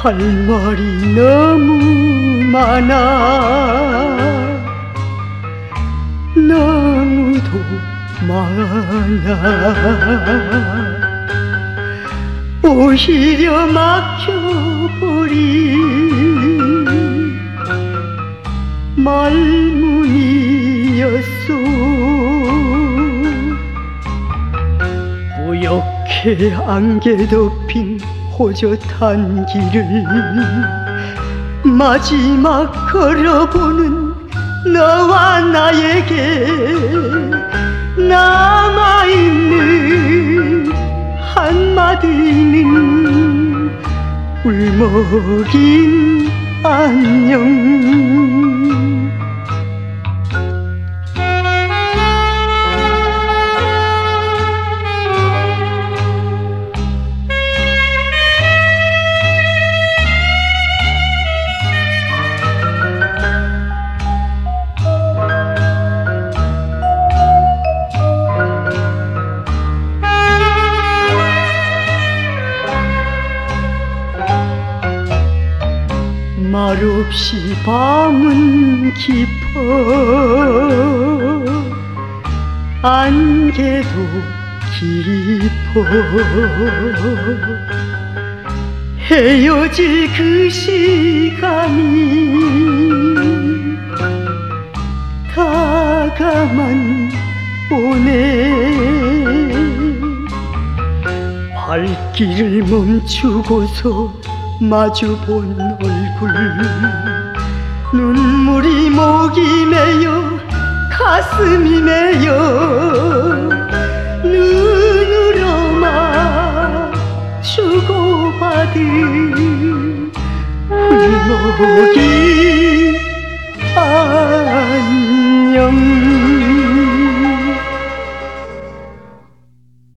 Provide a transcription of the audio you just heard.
할 말이 너무 많아. 너무도 많아. 오히려 막혀버린 말문이었소. 뿌옇게 안개 덮인 호젓한 길을 마지막 걸어보는 너와 나에게 남아있는 한마디는 울먹인 안녕. 말없이 밤은 깊어 안개도 깊어. 헤어질 그 시간이 다가만 오네. 발길을 멈추고서 마주본 얼굴, 눈물이 목이 메여 가슴이 메여 눈으로만 주고받은 울먹이